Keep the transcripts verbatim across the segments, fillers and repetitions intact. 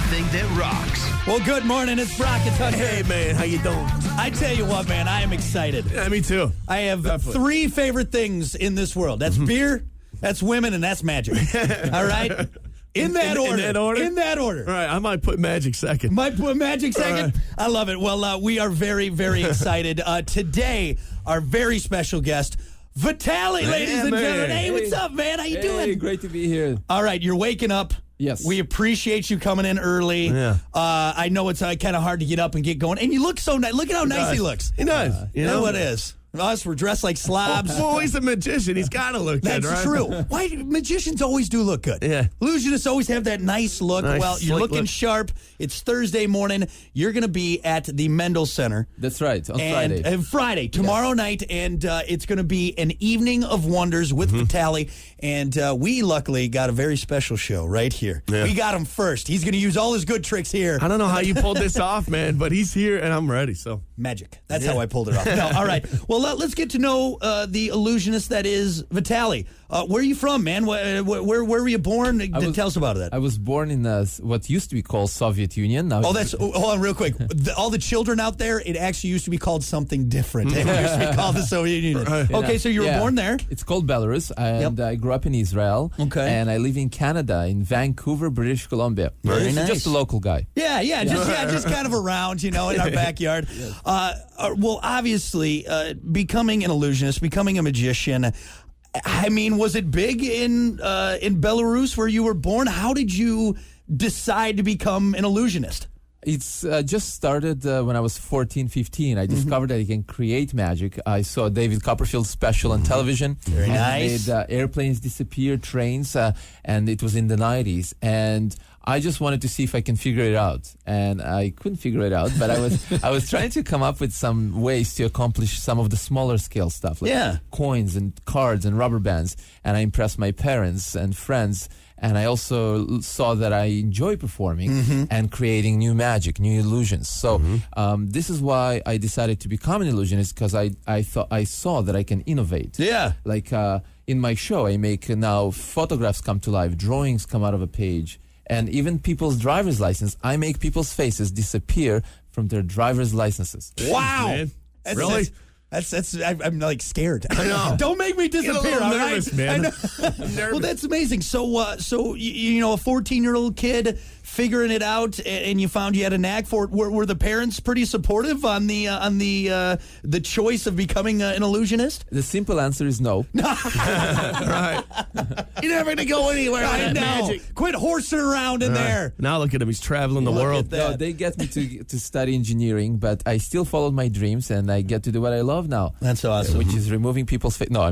everything that rocks. Well, good morning. It's Brock and Tucker. Hey, man. How you doing? I tell you what, man, I am excited. Yeah, me too. I have Definitely. three favorite things in this world. That's beer, that's women, and that's magic. All right? In that, In- in order. that order? In that order. All right, I might put Magic second. Might put Magic second. Right. I love it. Well, uh, we are very, very excited. Uh, today, our very special guest, Vitaly, Man, ladies and man. gentlemen. Hey, Hey. what's up, man? How you Hey, doing? great to be here. All right, you're waking up. Yes. We appreciate you coming in early. Yeah. Uh, I know it's uh, kind of hard to get up and get going. And you look so nice. Look at how nice he looks. He does. You know what it is? Us, we're dressed like slobs. Well, he's a magician. He's got to look good, That's right? true. Why do magicians always do look good? Yeah. Illusionists always have that nice look. Nice, well, you're slick looking look. sharp. It's Thursday morning. You're going to be at the Mendel Center. That's right, on And, Friday. and Friday, tomorrow night, and uh, it's going to be an evening of wonders with Mm-hmm. Vitaly. And uh, we luckily got a very special show right here. Yeah. We got him first. He's going to use all his good tricks here. I don't know how you pulled this off, man, but he's here and I'm ready. So Magic. That's Yeah. how I pulled it off. No, all right. Well, let, let's get to know uh, the illusionist that is Vitaly. Uh, where are you from, man? Where, where, where were you born? was- Tell us about that. I was born in uh, what used to be called Soviet Union. Now Oh, it's- that's oh, hold on real quick. The, all the children out there, it actually used to be called something different. It used to be called the Soviet Union. Right. Okay, so you were Yeah. born there. It's called Belarus, and Yep. I grew up in Israel. Okay. And I live in Canada, in Vancouver, British Columbia. Very Just- nice. Just a local guy. Yeah, yeah, just yeah, just kind of around, you know, in our backyard. Uh, uh, well, obviously, uh, becoming an illusionist, becoming a magician. I mean, was it big in uh, in Belarus where you were born? How did you decide to become an illusionist? It's uh, just started uh, when I was fourteen, fifteen. I discovered that I can create magic. I saw David Copperfield's special on television. Very and nice. Made, uh, airplanes disappear, trains, uh, and it was in the nineties. And I just wanted to see if I can figure it out, and I couldn't figure it out. But I was I was trying to come up with some ways to accomplish some of the smaller scale stuff, like Yeah. coins and cards and rubber bands. And I impressed my parents and friends. And I also l- saw that I enjoy performing Mm-hmm. and creating new magic, new illusions. So um, this is why I decided to become an illusionist, because I I thought I saw that I can innovate. Yeah. Like uh, in my show, I make uh, now photographs come to life, drawings come out of a page, and even people's driver's license. I make people's faces disappear from their driver's licenses. Wow. man. That's, Really? That's that's, that's I, I'm like scared. I know. Don't make me Get a disappear. little all right? nervous, man. I know. I'm nervous. Well, that's amazing. So, uh, so you, you know, a fourteen-year-old kid figuring it out, a- and you found you had a knack for it. Were, were the parents pretty supportive on the uh, on the uh, the choice of becoming uh, an illusionist? The simple answer is no. right. You're never going to go anywhere with I that know. magic. Quit horsing around in there. Now look at him. He's traveling the Look world. at that. No, they get me to to study engineering, but I still followed my dreams, and I get to do what I love now. That's awesome. Which is removing people's face. No, I'm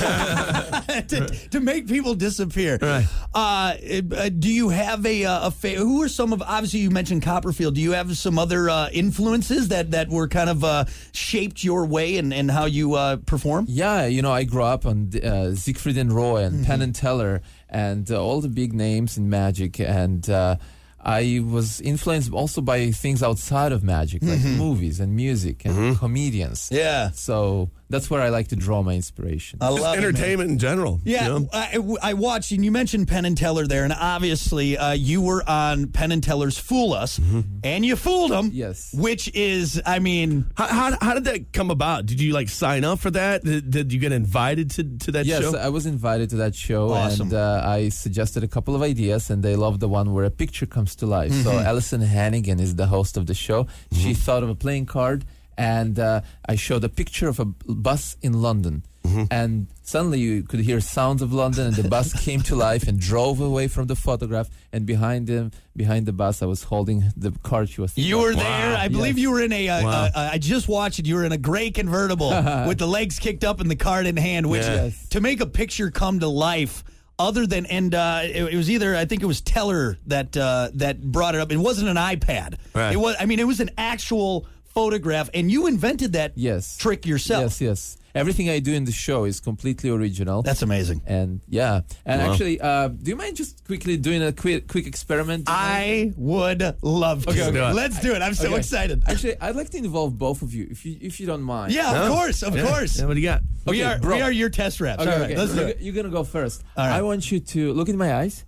to, to make people disappear. Right. Uh, uh, do you have a uh, a fa- who are some of obviously you mentioned Copperfield. Do you have some other uh, influences that that were kind of uh, shaped your way and, and how you uh, perform? Yeah, you know, I grew up on uh, Siegfried and Roy and Penn and Teller and uh, all the big names in magic, and uh, I was influenced also by things outside of magic, like movies and music and comedians. Yeah. So that's where I like to draw my inspiration. I Just love it, man. entertainment in general. Yeah, you know? I, I watched, and you mentioned Penn and Teller there, and obviously uh, you were on Penn and Teller's Fool Us, and you fooled them. Yes. Which is, I mean, How, how, how did that come about? Did you like sign up for that? Did, did you get invited to, to that Yes, show? I was invited to that show, Awesome. and uh, I suggested a couple of ideas, and they loved the one where a picture comes to life. So Alison Hannigan is the host of the show. She thought of a playing card, and uh, I showed a picture of a b- bus in London. And suddenly you could hear sounds of London, and the bus came to life and drove away from the photograph. And behind him, behind the bus, I was holding the card she was thinking you were of. there. I believe Yes. you were in a. Uh, Wow. uh, uh, I just watched it. You were in a gray convertible with the legs kicked up and the card in hand. Which Yes. to make a picture come to life. Other than and uh, it, it was either I think it was Teller that uh, that brought it up. It wasn't an iPad. Right. It was. I mean, it was an actual photograph, and you invented that Yes. trick yourself. Yes, yes. Everything I do in the show is completely original. That's amazing. And yeah, and Wow. actually, uh, do you mind just quickly doing a quick quick experiment? I would love to. Okay, okay. Let's do it. I'm so Okay. excited. Actually, I'd like to involve both of you, if you if you don't mind. Yeah, of No? course, of Yeah. course. Yeah, what do you got? we Okay, are bro. we are your test reps. Okay, All right, okay. let's do You're, it. you're gonna go first. All right. I want you to look in my eyes. Okay.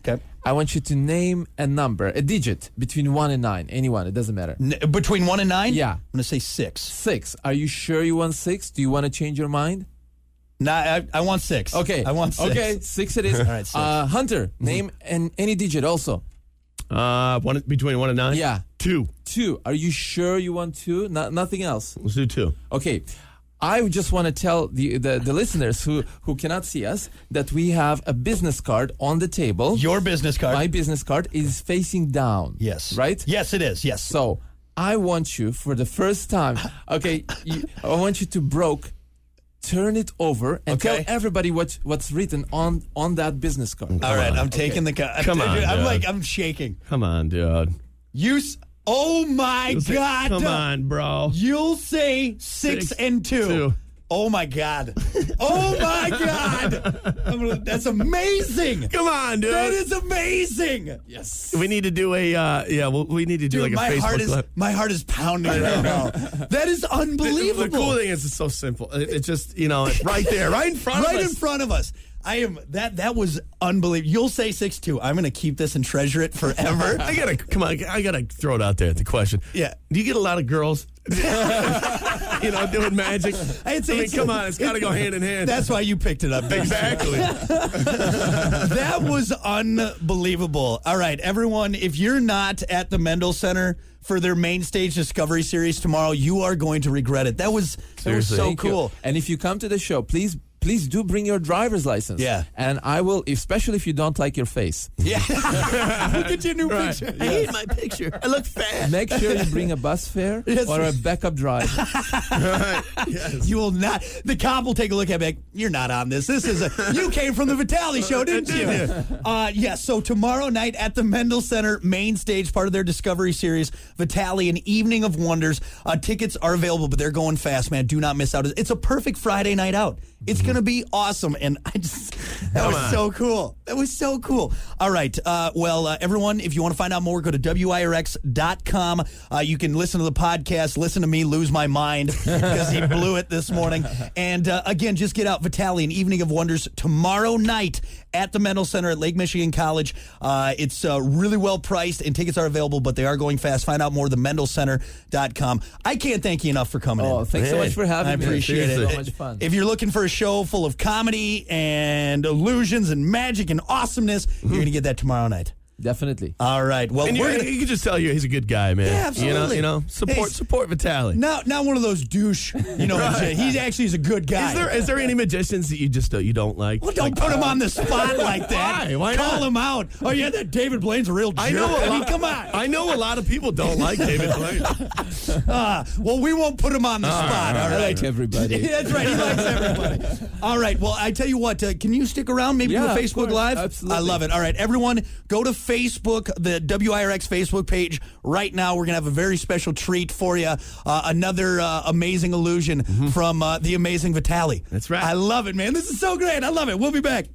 I want you to name a number, a digit between one and nine. Anyone, it doesn't matter. N- between one and nine? Yeah. I'm going to say six. Six. Are you sure you want six? Do you want to change your mind? No, I, I want six. Okay. I want six. Okay, six it is. All right, six. Uh, Hunter, name an, any digit also. Uh, one between one and nine. Yeah. Two. Two. Are you sure you want two? No, nothing else. Let's do two. Okay. I just want to tell the, the, the listeners who, who cannot see us that we have a business card on the table. Your business card. My business card is facing down. Yes. Right? Yes, it is. Yes. So I want you for the first time, okay, you, I want you to broke, turn it over and Okay. tell everybody what, what's written on, on that business card. All right, on. I'm taking the card. Come on, I'm dude. like, I'm shaking. Come on, dude. You. S- oh my God. Come on, bro. You'll say six, Six, and two. two. Oh my God. Oh my God. I'm gonna, that's amazing. Come on, dude. That is amazing. Yes. We need to do a, uh, yeah, well, we need to do Dude, like a my Facebook heart is Live. my heart is pounding right now. That is The, unbelievable. the cool thing is it's so simple. It, it's just, you know, it's right there, right in front right of in us. front of us. I am that that was unbelievable. You'll say six two. I'm going to keep this and treasure it forever. I gotta, come on, I gotta throw it out there at the question. Yeah. Do you get a lot of girls, you know, doing magic? It's- I mean, it's- come on, it's gotta go hand in hand. That's why you picked it up. exactly. That was unbelievable. All right, everyone, if you're not at the Mendel Center for their main stage Discovery Series tomorrow, you are going to regret it. That was, that was Seriously. so Thank you. cool. And if you come to the show, please please do bring your driver's license. Yeah. And I will, especially if you don't like your face. Yeah. Look at your new Right. picture. I hate my picture. I look fat. Make sure you bring a bus fare Yes. or a backup drive. You will not. The cop will take a look at me like, you're not on this. This is a. You came from the Vitale show, didn't you? Uh, yes. So tomorrow night at the Mendel Center main stage, part of their Discovery Series, Vitale, an Evening of Wonders. Uh, tickets are available, but they're going fast, man. Do not miss out. It's a perfect Friday night out. It's going to be awesome. And I just, that Come was on. so cool. That was so cool. All right. Uh, well, uh, everyone, if you want to find out more, go to W I R X dot com. Uh, you can listen to the podcast, listen to me lose my mind because he blew it this morning. And uh, again, just get out Vitale, an Evening of Wonders tomorrow night at the Mendel Center at Lake Michigan College. Uh, it's uh, really well priced and tickets are available, but they are going fast. Find out more at the mendel center dot com. I can't thank you enough for coming Oh, in. thanks so Hey, much for having I me. appreciate It's it. so much fun. If you're looking for a show full of comedy and illusions and magic and awesomeness, you're going to get that tomorrow night. Definitely. All right. Well, And we're you, gonna, you can just tell you he's a good guy, man. Yeah, absolutely. You know, you know, support Hey, support Vitale. not not one of those douche. You know, he actually is a good guy. Is there is there any magicians that you just uh, you don't like? Well, don't Like, put him on the spot like that. Why? Why Call not? him out. Oh yeah, that David Blaine's a real jerk. I know a I mean, lot. come on. I know a lot of people don't like David Blaine. Uh, well, we won't put him on the spot. All I right. like everybody. That's right. He likes everybody. All right. Well, I tell you what. Uh, can you stick around? Maybe Yeah, do a of Facebook course. Live. Absolutely. I love it. All right, everyone, go to Facebook, the W I R X Facebook page right now. We're gonna have a very special treat for you. Uh, another uh, amazing illusion from uh, the amazing Vitale. That's right. I love it, man. This is so great. I love it. We'll be back.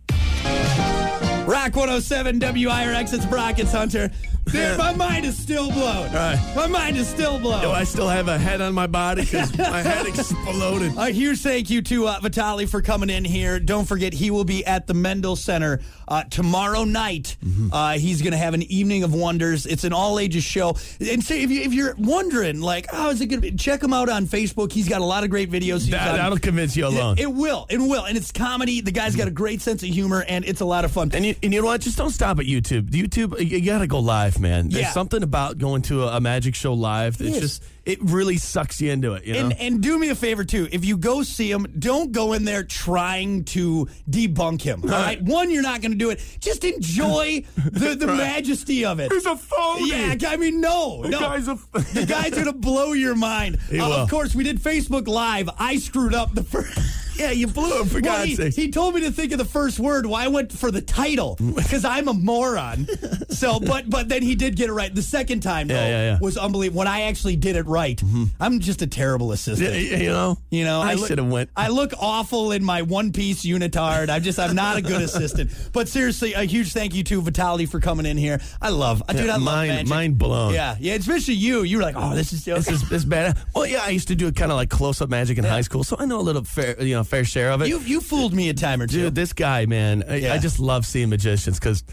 Rock one oh seven W I R X. It's Brock. It's Hunter. Dude, my mind is still blown. right. My mind is still blown. Do I still have a head on my body because my head exploded? A huge thank you to uh, Vitale for coming in here. Don't forget, he will be at the Mendel Center uh, tomorrow night. Mm-hmm. Uh, he's going to have an Evening of Wonders. It's an all-ages show. And so if, you, if you're wondering, like, how is it going to be? Check him out on Facebook. He's got a lot of great videos. He's That, on- that'll convince you alone. It, it will. It will. And it's comedy. The guy's got a great sense of humor, and it's a lot of fun. And you, and you know what? Just don't stop at YouTube. YouTube, you got to go live, man. There's Yeah. something about going to a, a magic show live. It's Yes. just, it really sucks you into it, you know? And, and do me a favor, too. If you go see him, don't go in there trying to debunk him. All right? One, you're not going to do it. Just enjoy the, the Right. majesty of it. He's a phony. Yeah, I mean, no. The no. guy's a- the guy's going to blow your mind. He Uh, will. of course, we did Facebook Live. I screwed up the first... Yeah, you blew him, for Well, God's he, sake. he told me to think of the first word. Well, I went for the title because I'm a moron. So, but but then he did get it right. The second time, though, Yeah, yeah, yeah. was unbelievable. When I actually did it right, I'm just a terrible assistant. Yeah, you know? You know, I look- should have went. I look awful in my one-piece unitard. I'm just, I'm not a good assistant. But seriously, a huge thank you to Vitale for coming in here. I love, dude, I love mind, magic. mind blown. Yeah, yeah, especially you. You were like, oh, this is so This is this bad. Well, yeah, I used to do kind of like close-up magic in high school, so I know a little fair, you know, fair share of it. You you fooled me a time or two. Dude, this guy, man, I, Yeah. I just love seeing magicians because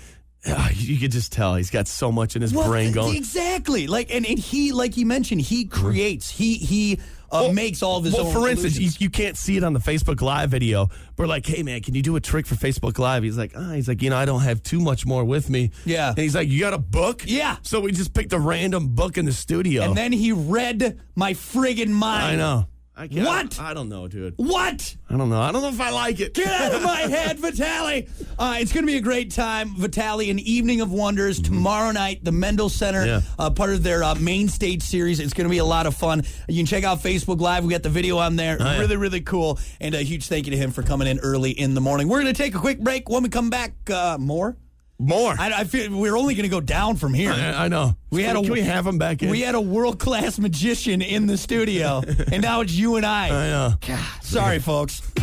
uh, you could just tell he's got so much in his Well, brain going. Exactly. Like, and, and he, like you mentioned, he creates. He he uh, Well, makes all of his well, own for instance, you, illusions. you can't see it on the Facebook Live video. We're like, hey, man, can you do a trick for Facebook Live? He's like, ah, he's like, you know, I don't have too much more with me. Yeah. And he's like, you got a book? Yeah. So we just picked a random book in the studio. And then he read my friggin' mind. I know. I can't- What? I don't know, dude. What? I don't know. I don't know if I like it. Get out of my head, Vitali. Uh, it's going to be a great time. Vitali, an Evening of Wonders, tomorrow night, the Mendel Center, Yeah. uh, part of their uh, main stage series. It's going to be a lot of fun. You can check out Facebook Live. We got the video on there. Oh, yeah. Really, really cool. And a huge thank you to him for coming in early in the morning. We're going to take a quick break. When we come back, uh, more. More. I, I feel we're only going to go down from here. I, I know. We had can, a- can we have him back in? We had a world-class magician in the studio, and now it's you and I. I know. God, sorry, folks.